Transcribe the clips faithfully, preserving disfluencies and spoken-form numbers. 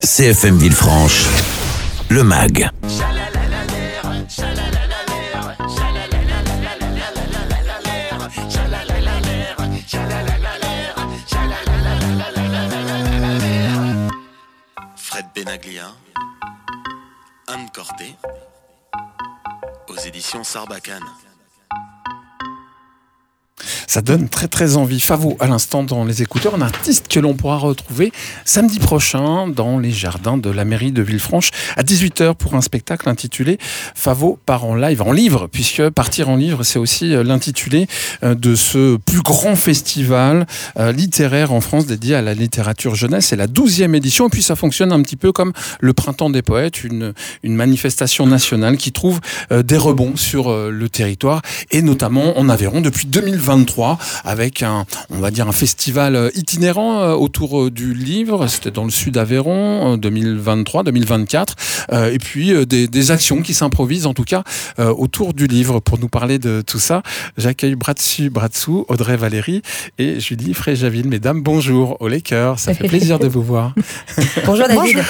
C F M Villefranche, le M A G. Fred Benaglia, Anne Corté, aux éditions Sarbacane. Ça donne très très envie. Favo à l'instant dans les écouteurs, un artiste que l'on pourra retrouver samedi prochain dans les jardins de la mairie de Villefranche à dix-huit heures pour un spectacle intitulé Favo part en live, en livre, puisque partir en livre c'est aussi l'intitulé de ce plus grand festival littéraire en France dédié à la littérature jeunesse. C'est la douzième édition et puis ça fonctionne un petit peu comme le Printemps des poètes, une, une manifestation nationale qui trouve des rebonds sur le territoire et notamment en Aveyron depuis deux mille vingt-trois avec un, on va dire un festival itinérant autour du livre. C'était dans le sud Aveyron, deux mille vingt-trois deux mille vingt-quatre, et puis des, des actions qui s'improvisent en tout cas autour du livre. Pour nous parler de tout ça, j'accueille bras dessus, bras dessous, Audrey Valéry et Julie Fréjaville. Mesdames, bonjour, au Laker, ça fait plaisir de vous voir. Bonjour David. Bonjour.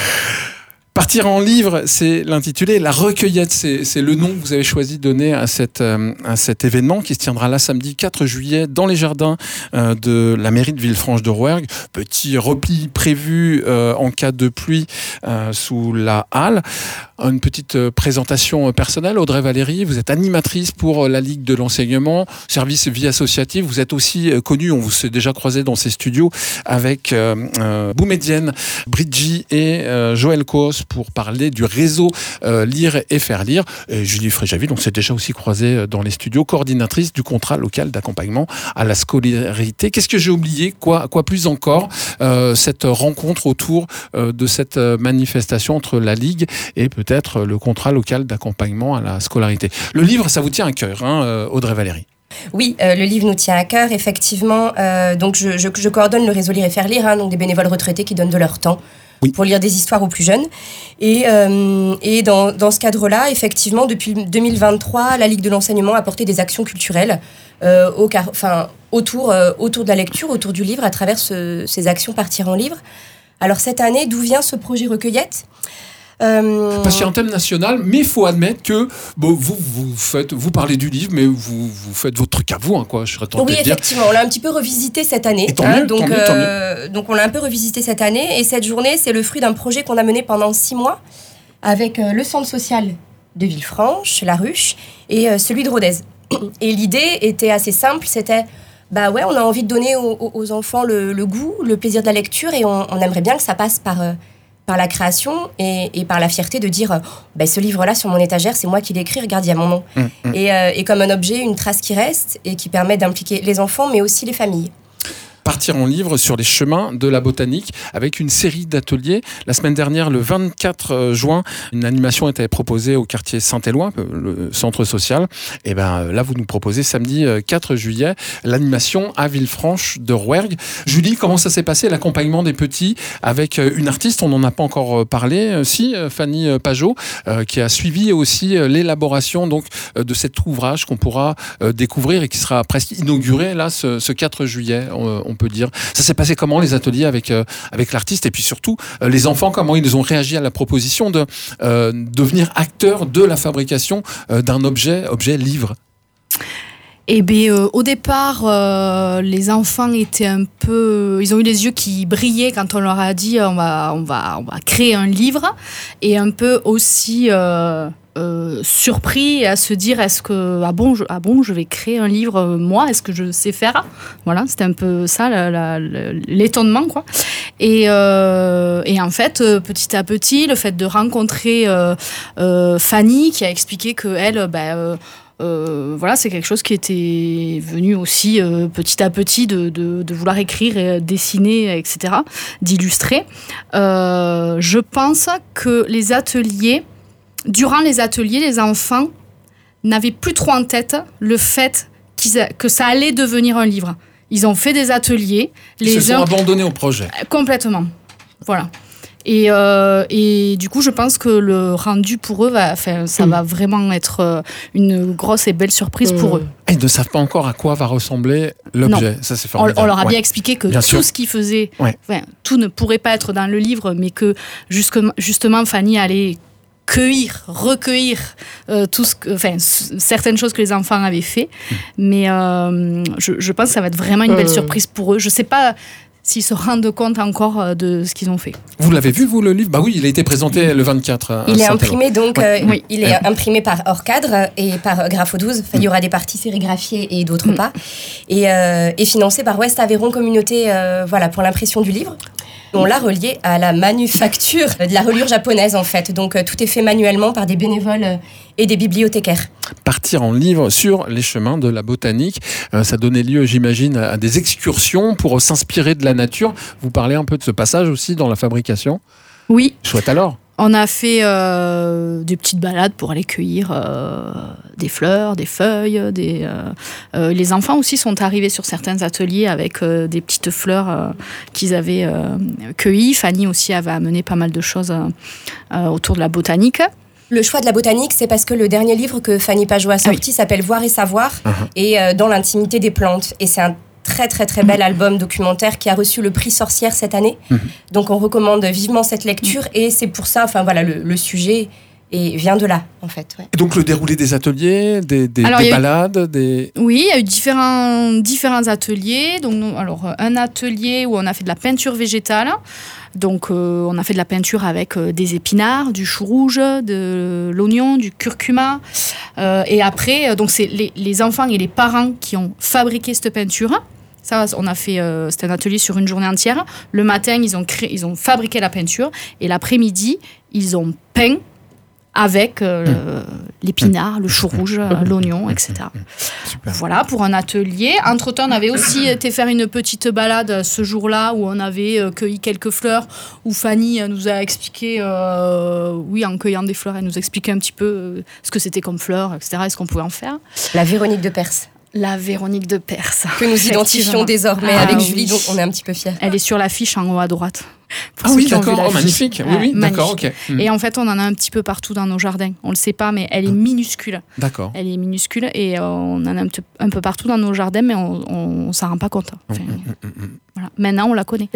Partir en livre, c'est l'intitulé. La recueillette, c'est, c'est le nom que vous avez choisi de donner à, cette, euh, à cet événement qui se tiendra là samedi quatre juillet dans les jardins euh, de la mairie de Villefranche de Rouergue. Petit repli prévu euh, en cas de pluie euh, sous la halle. Une petite euh, présentation personnelle. Audrey Valéry, vous êtes animatrice pour la Ligue de l'enseignement, service vie associative. Vous êtes aussi euh, connue, on vous s'est déjà croisé dans ces studios avec euh, euh, Boumedienne, Bridgie et euh, Joël Cos pour parler du réseau euh, Lire et Faire Lire. Et Julie Fréjaville, on s'est déjà aussi croisé dans les studios, coordinatrice du contrat local d'accompagnement à la scolarité. Qu'est-ce que j'ai oublié ? Quoi, quoi plus encore euh, cette rencontre autour euh, de cette manifestation entre la Ligue et peut-être le contrat local d'accompagnement à la scolarité. Le livre, ça vous tient à cœur, hein, Audrey Valéry ? Oui, euh, le livre nous tient à cœur, effectivement. Euh, donc je, je, je coordonne le réseau Lire et Faire Lire, hein, donc des bénévoles retraités qui donnent de leur temps. Oui. Pour lire des histoires aux plus jeunes. Et, euh, et dans, dans ce cadre-là, effectivement, depuis deux mille vingt-trois, la Ligue de l'enseignement a porté des actions culturelles euh, au car, enfin, autour, euh, autour de la lecture, autour du livre, à travers ce, ces actions Partir en livre. Alors cette année, d'où vient ce projet Recueillette ? Euh... Parce qu'il y a un thème national, mais il faut admettre que bon, vous, vous, faites, vous parlez du livre, mais vous, vous faites votre truc à vous, hein, quoi, je serais tenté oui, de dire. Oui, effectivement, on l'a un petit peu revisité cette année. Et tant hein, mieux, donc, tant mieux, tant euh, mieux. donc on l'a un peu revisité cette année, et cette journée, c'est le fruit d'un projet qu'on a mené pendant six mois avec euh, le centre social de Villefranche, La Ruche, et euh, celui de Rodez. Et l'idée était assez simple, c'était... Bah ouais, on a envie de donner aux, aux enfants le, le goût, le plaisir de la lecture, et on, on aimerait bien que ça passe par... Euh, par la création et, et par la fierté de dire euh, bah, ce livre-là sur mon étagère, c'est moi qui l'ai écrit, regarde, il y a mon nom. Mmh, mmh. Et, euh, et comme un objet, une trace qui reste et qui permet d'impliquer les enfants, mais aussi les familles. Partir en livre sur les chemins de la botanique avec une série d'ateliers. La semaine dernière, le vingt-quatre juin, une animation était proposée au quartier Saint-Éloi, le centre social. Et ben là, vous nous proposez samedi quatre juillet l'animation à Villefranche de Rouergue. Julie, comment ça s'est passé, l'accompagnement des petits avec une artiste, on n'en a pas encore parlé, si, Fanny Pajot, qui a suivi aussi l'élaboration donc de cet ouvrage qu'on pourra découvrir et qui sera presque inauguré là ce, ce quatre juillet. On, on peut dire. Ça s'est passé comment les ateliers avec, euh, avec l'artiste et puis surtout euh, les enfants, comment ils ont réagi à la proposition de euh, devenir acteurs de la fabrication euh, d'un objet, objet livre? Eh bien, euh, au départ, euh, les enfants étaient un peu... Ils ont eu les yeux qui brillaient quand on leur a dit on va, on va, on va créer un livre, et un peu aussi... Euh Euh, surpris à se dire est-ce que ah bon je, ah bon je vais créer un livre euh, moi, est-ce que je sais faire, voilà, c'était un peu ça la, la, la, l'étonnement quoi. Et, euh, et en fait euh, petit à petit le fait de rencontrer euh, euh, Fanny qui a expliqué que elle bah, euh, Euh, voilà, c'est quelque chose qui était venu aussi euh, petit à petit de, de, de vouloir écrire, et dessiner, et cetera, d'illustrer. Euh, je pense que les ateliers, durant les ateliers, les enfants n'avaient plus trop en tête le fait qu'ils a, que ça allait devenir un livre. Ils ont fait des ateliers. Ils les se sont uns... abandonnés au projet. Complètement. Voilà. Et, euh, et du coup, je pense que le rendu pour eux, va, enfin, ça mmh. va vraiment être euh, une grosse et belle surprise mmh. pour eux. Et ils ne savent pas encore à quoi va ressembler l'objet. Ça, c'est formidable. On, on leur a ouais. bien expliqué que bien tout sûr. ce qu'ils faisaient, ouais. enfin, tout ne pourrait pas être dans le livre, mais que justement, justement Fanny allait cueillir, recueillir euh, tout ce que, enfin, c- certaines choses que les enfants avaient fait. Mmh. Mais euh, je, je pense que ça va être vraiment une belle euh... surprise pour eux. Je ne sais pas s'ils se rendent compte encore de ce qu'ils ont fait. Vous l'avez vu, vous, le livre ? Bah oui, il a été présenté le vingt-quatre. Il est imprimé, donc, ouais. euh, oui. il est imprimé par Hors-Cadre et par Grapho douze. Enfin, il y aura des parties sérigraphiées et d'autres mm. pas. Et, euh, et financé par Ouest Aveyron Communauté, euh, voilà, pour l'impression du livre. On l'a relié à la manufacture de la reliure japonaise, en fait. Donc, euh, tout est fait manuellement par des bénévoles euh, et des bibliothécaires. Partir en livre sur les chemins de la botanique, euh, ça donnait lieu, j'imagine, à des excursions pour s'inspirer de la nature. Vous parlez un peu de ce passage aussi dans la fabrication ? Oui. Chouette alors. On a fait euh, des petites balades pour aller cueillir euh, des fleurs, des feuilles. Des, euh, euh, les enfants aussi sont arrivés sur certains ateliers avec euh, des petites fleurs euh, qu'ils avaient euh, cueillies. Fanny aussi avait amené pas mal de choses euh, autour de la botanique. Le choix de la botanique, c'est parce que le dernier livre que Fanny Pajot a sorti oui. s'appelle Voir et savoir, uh-huh. et euh, dans l'intimité des plantes. Et c'est un très très très bel album documentaire qui a reçu le prix Sorcière cette année. Mmh. Donc on recommande vivement cette lecture et c'est pour ça, enfin voilà, le, le sujet et vient de là en fait. Ouais. Et donc le déroulé des ateliers, des, des, alors, des balades, eu, des... Oui, il y a eu différents différents ateliers. Donc alors un atelier où on a fait de la peinture végétale. Donc euh, on a fait de la peinture avec euh, des épinards, du chou rouge, de l'oignon, du curcuma. Euh, et après, donc c'est les, les enfants et les parents qui ont fabriqué cette peinture. Ça, on a fait, euh, c'était un atelier sur une journée entière. Le matin, ils ont créé, ils ont fabriqué la peinture, et l'après-midi, ils ont peint avec euh, mmh. l'épinard, le chou rouge, mmh. l'oignon, et cetera. Super. Voilà, pour un atelier. Entre-temps, on avait aussi été faire une petite balade ce jour-là où on avait euh, cueilli quelques fleurs, où Fanny nous a expliqué, euh, oui, en cueillant des fleurs, elle nous expliquait un petit peu euh, ce que c'était comme fleurs, et cetera, et ce qu'on pouvait en faire. La Véronique de Perse. La Véronique de Perse. Que nous identifions désormais ah, avec oui. Julie, donc on est un petit peu fiers. Elle est sur l'affiche en haut à droite. Ah oui, d'accord, oh, magnifique. Oui, oui, magnifique. D'accord, ok. Mmh. Et en fait, on en a un petit peu partout dans nos jardins. On le sait pas, mais elle est minuscule. D'accord. Elle est minuscule et on en a un, t- un peu partout dans nos jardins, mais on, on, on s'en rend pas compte. Enfin, mmh, mmh, mmh. Voilà. Maintenant, on la connaît.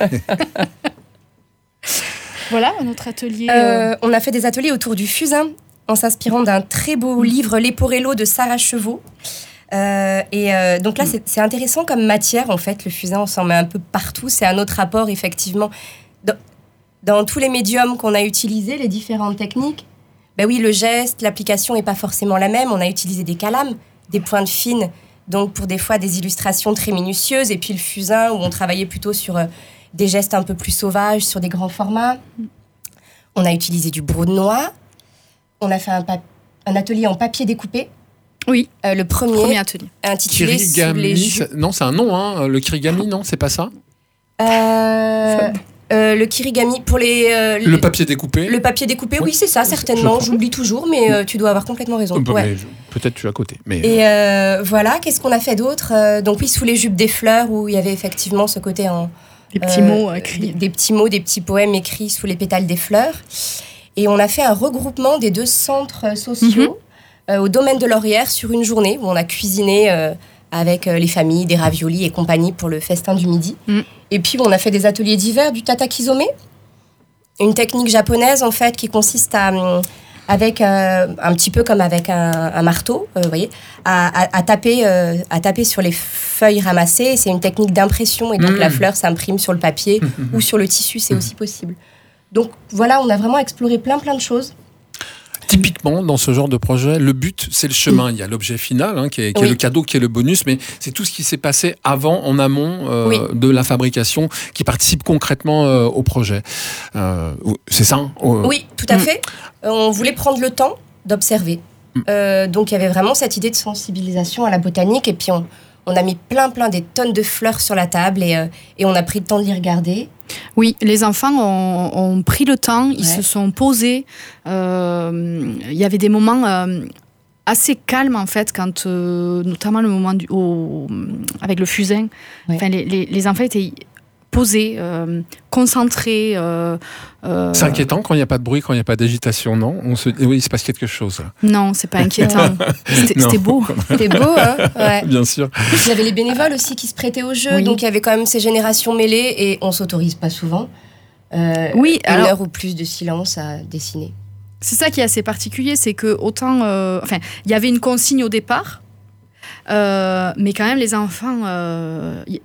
Voilà, notre atelier. Euh, euh... On a fait des ateliers autour du fusain, en s'inspirant d'un très beau mmh. livre, Leporello de Sarah Chevaux. Euh, et euh, donc là, c'est, c'est intéressant comme matière, en fait. Le fusain, on s'en met un peu partout. C'est un autre rapport, effectivement. Dans, dans tous les médiums qu'on a utilisés, les différentes techniques, ben oui, le geste, l'application n'est pas forcément la même. On a utilisé des calames, des pointes fines, donc pour des fois des illustrations très minutieuses. Et puis le fusain, où on travaillait plutôt sur euh, des gestes un peu plus sauvages, sur des grands formats. On a utilisé du brodelnois. On a fait un, pa- un atelier en papier découpé. Oui, euh, le premier, premier atelier. Intitulé Sous les jus. Non, c'est un nom, hein, le kirigami, non, c'est pas ça euh, euh, Le kirigami, pour les... Euh, le papier découpé. Le papier découpé, oui, oui c'est ça, certainement. J'oublie toujours, mais euh, tu dois avoir complètement raison. Bah, ouais. Peut-être tu es à côté. Mais... Et euh, voilà, qu'est-ce qu'on a fait d'autre euh, Donc oui, Sous les jupes des fleurs, où il y avait effectivement ce côté en... Des petits euh, mots écrits. Des, des petits mots, des petits poèmes écrits sous les pétales des fleurs. Et on a fait un regroupement des deux centres sociaux. Mm-hmm. Euh, au domaine de Laurière sur une journée où on a cuisiné euh, avec euh, les familles, des raviolis et compagnie pour le festin du midi. Mm. Et puis on a fait des ateliers d'hiver du tatakizome, une technique japonaise en fait qui consiste à, avec euh, un petit peu comme avec un, un marteau, euh, vous voyez, à, à, à, taper, euh, à taper sur les feuilles ramassées. C'est une technique d'impression et donc mmh. la fleur s'imprime sur le papier ou sur le tissu, c'est aussi possible. Donc voilà, on a vraiment exploré plein plein de choses. Typiquement, dans ce genre de projet, le but, c'est le chemin. Il y a l'objet final, hein, qui, est, qui oui. est le cadeau, qui est le bonus, mais c'est tout ce qui s'est passé avant, en amont euh, oui. de la fabrication, qui participe concrètement euh, au projet. Euh, c'est ça hein, Oui, tout à mmh. fait. Euh, on voulait prendre le temps d'observer. Mmh. Euh, donc, il y avait vraiment cette idée de sensibilisation à la botanique, et puis on, on a mis plein, plein des tonnes de fleurs sur la table, et, euh, et on a pris le temps de les regarder. Oui, les enfants ont, ont pris le temps, ils ouais. se sont posés. Euh, il y avait des moments euh, assez calmes, en fait, quand, euh, notamment le moment du, au, avec le fusain. Ouais. Enfin, les, les, les enfants étaient posé, euh, concentré. Euh, euh... C'est inquiétant quand il n'y a pas de bruit, quand il n'y a pas d'agitation, non? On se... Oui, il se passe quelque chose. Là. Non, c'est pas inquiétant. C'était, c'était beau. C'était beau, hein ouais. Bien sûr. Il y avait les bénévoles aussi qui se prêtaient au jeu, oui. Donc il y avait quand même ces générations mêlées et on s'autorise pas souvent. Euh, oui, une alors... heure ou plus de silence à dessiner. C'est ça qui est assez particulier, c'est que autant, euh, enfin, il y avait une consigne au départ, euh, mais quand même les enfants, euh, il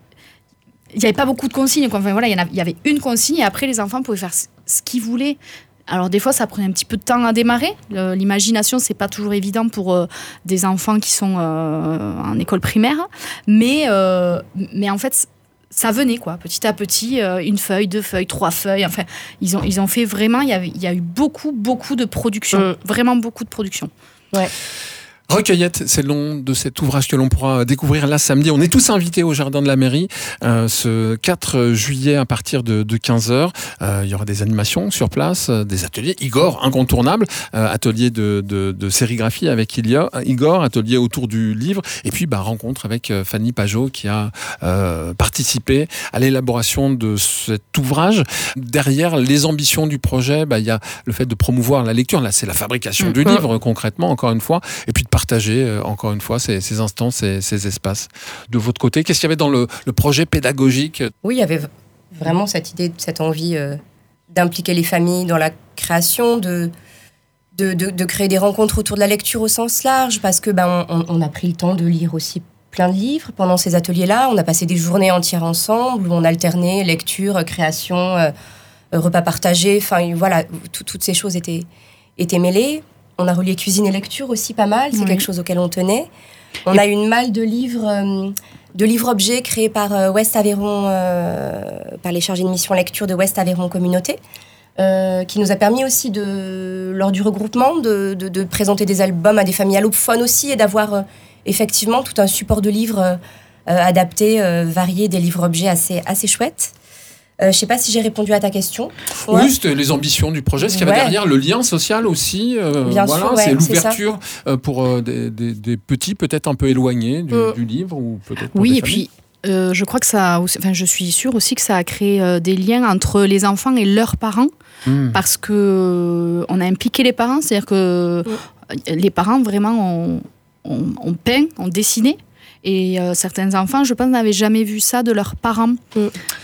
n'y avait pas beaucoup de consignes. Quoi. Enfin voilà, il y, y avait une consigne et après les enfants pouvaient faire ce qu'ils voulaient. Alors des fois, ça prenait un petit peu de temps à démarrer. Le, l'imagination, c'est pas toujours évident pour euh, des enfants qui sont euh, en école primaire, mais euh, mais en fait. Ça venait, quoi, petit à petit, euh, une feuille, deux feuilles, trois feuilles. Enfin, ils ont, ils ont fait vraiment. Il y, avait, il y a eu beaucoup, beaucoup de production. Mmh. Vraiment beaucoup de production. Ouais. Recueillette, c'est le nom de cet ouvrage que l'on pourra découvrir là samedi. On est tous invités au Jardin de la Mairie euh, ce quatre juillet à partir de, de quinze heures. Euh, il y aura des animations sur place, euh, des ateliers. Igor, incontournable, euh, atelier de, de, de sérigraphie avec Ilia, Igor, atelier autour du livre. Et puis bah, rencontre avec euh, Fanny Pajot qui a euh, participé à l'élaboration de cet ouvrage. Derrière les ambitions du projet, bah, il y a le fait de promouvoir la lecture. Là, c'est la fabrication mmh. du livre concrètement, encore une fois. Et puis de partager, euh, encore une fois, ces, ces instants, ces, ces espaces. De votre côté, qu'est-ce qu'il y avait dans le, le projet pédagogique? Oui, il y avait vraiment cette idée, cette envie euh, d'impliquer les familles dans la création, de, de, de, de créer des rencontres autour de la lecture au sens large, parce que ben, on, on a pris le temps de lire aussi plein de livres pendant ces ateliers-là. On a passé des journées entières ensemble, où on alternait lecture, création, euh, repas partagés, enfin voilà, tout, toutes ces choses étaient, étaient mêlées. On a relié cuisine et lecture aussi pas mal, c'est oui. quelque chose auquel on tenait. On et a une malle de livres, euh, de livres-objets créés par euh, Ouest Aveyron, euh, par les chargés de mission lecture de Ouest Aveyron Communauté, euh, qui nous a permis aussi, de, lors du regroupement, de, de, de présenter des albums à des familles allophones aussi et d'avoir euh, effectivement tout un support de livres euh, adaptés, euh, variés, des livres-objets assez, assez chouettes. Euh, je ne sais pas si j'ai répondu à ta question. Ouais. Oui, c'était les ambitions du projet. Ce qu'il y avait ouais. derrière, le lien social aussi. Euh, Bien voilà, sûr, ouais, c'est l'ouverture c'est pour euh, des, des, des petits, peut-être un peu éloignés du, mmh. du livre. Ou peut-être oui, et puis euh, je crois que ça, enfin, je suis sûre aussi que ça a créé euh, des liens entre les enfants et leurs parents. Mmh. Parce qu'on euh, a impliqué les parents. C'est-à-dire que mmh. les parents, vraiment, ont, ont, ont peint, ont dessiné. Et euh, certains enfants, je pense, n'avaient jamais vu ça de leurs parents. Mm.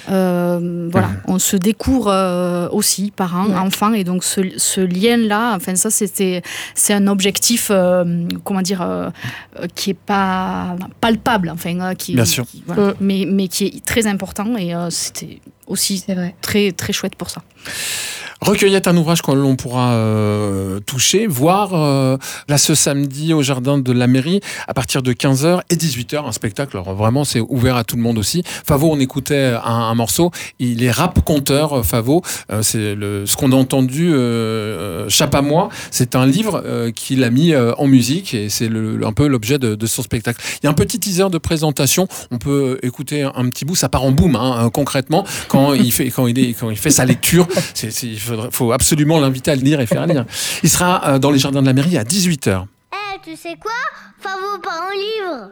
Euh, voilà, mmh. on se découvre euh, aussi, parents, ouais. enfants, et donc ce, ce lien-là, enfin ça, c'était, c'est un objectif, euh, comment dire, euh, qui est pas palpable, enfin, euh, qui, bien sûr, qui, voilà, mmh. mais mais qui est très important, et euh, c'était aussi c'est vrai. très très chouette pour ça. Recueillette, un ouvrage que l'on pourra euh, toucher, voir euh, là ce samedi au Jardin de la Mairie à partir de quinze heures et dix-huit heures, un spectacle. Alors, vraiment, c'est ouvert à tout le monde aussi. Favo, on écoutait un, un morceau. Il est rap-conteur, Favo. Euh, c'est le, ce qu'on a entendu, euh, Chape à moi. C'est un livre euh, qu'il a mis euh, en musique et c'est le, un peu l'objet de, de son spectacle. Il y a un petit teaser de présentation. On peut écouter un, un petit bout. Ça part en boum, hein, concrètement, quand il fait, quand il est, quand il fait sa lecture. C'est, c'est, il faudrait, faut absolument l'inviter à le lire et faire lire. Il sera euh, dans les Jardins de la Mairie à dix-huit heures. Eh, hey, tu sais quoi? Favo part en livre.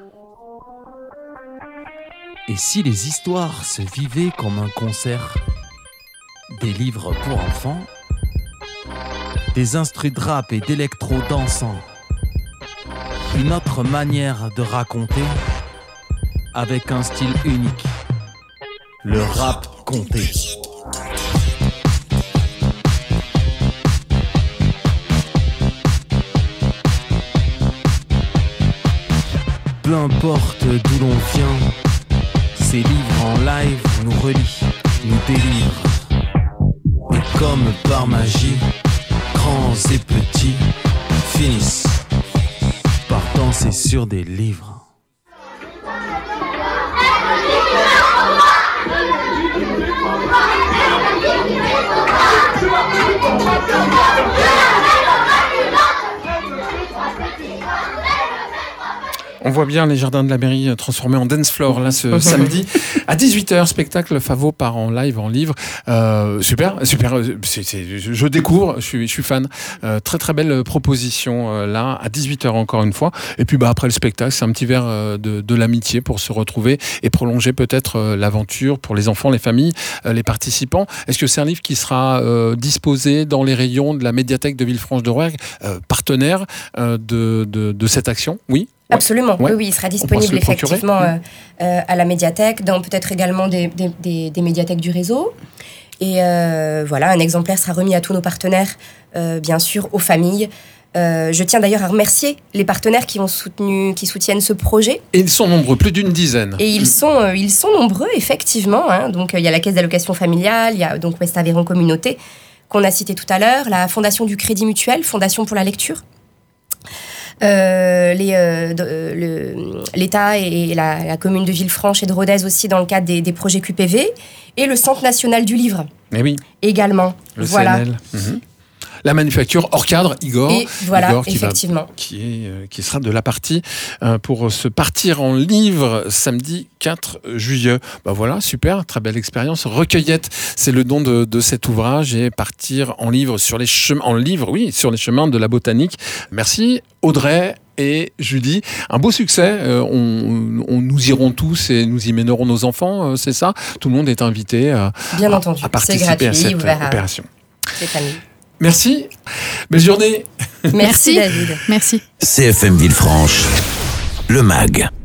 Et si les histoires se vivaient comme un concert? Des livres pour enfants, des instrus de rap et d'électro dansant, une autre manière de raconter avec un style unique, le rap conté. Peu importe d'où l'on vient, ces livres en live nous relient, nous délivrent. Et comme par magie, grands et petits finissent par danser sur des livres. On voit bien les jardins de la mairie transformés en dance floor là ce samedi à dix-huit heures, spectacle Favo part en live en livre. Euh, super, super. C'est, c'est, je, je découvre, je suis, je suis fan. Euh, très très belle proposition euh, là à dix-huit heures encore une fois. Et puis bah après le spectacle, c'est un petit verre euh, de, de l'amitié pour se retrouver et prolonger peut-être euh, l'aventure pour les enfants, les familles, euh, les participants. Est-ce que c'est un livre qui sera euh, disposé dans les rayons de la médiathèque de Villefranche-de-Rouergue, euh, partenaire euh, de, de, de cette action? Oui. Absolument, ouais. oui, oui, il sera disponible effectivement euh, euh, à la médiathèque, dans peut-être également des, des, des, des médiathèques du réseau. Et euh, voilà, un exemplaire sera remis à tous nos partenaires, euh, bien sûr, aux familles. Euh, je tiens d'ailleurs à remercier les partenaires qui ont soutenu, qui soutiennent ce projet. Et ils sont nombreux, plus d'une dizaine. Et ils sont, euh, ils sont nombreux, effectivement. Hein. Donc, il euh, y a la Caisse d'allocation familiale, il y a donc Ouest Aveyron Communauté, qu'on a cité tout à l'heure, la Fondation du Crédit Mutuel, Fondation pour la lecture. Euh, les, euh, de, le, l'État et la, la commune de Villefranche et de Rodez aussi dans le cadre des, des projets Q P V et le Centre national du livre eh oui. également. Le voilà. C N L. Mmh. La manufacture hors cadre, Igor. Et voilà, Igor qui effectivement. Va, qui, est, euh, qui sera de la partie euh, pour se partir en livre samedi quatre juillet. Ben voilà, super, très belle expérience. Recueillette, c'est le nom de, de cet ouvrage et partir en livre sur les chemins, en livre, oui, sur les chemins de la botanique. Merci Audrey et Julie. Un beau succès. Euh, on, on, nous irons tous et nous y mènerons nos enfants, euh, c'est ça? Tout le monde est invité euh, Bien à, entendu. à participer c'est gratuit, à cette ouvert opération. À les familles. Merci. Belle journée. Merci David. Merci. C F M Villefranche, le M A G.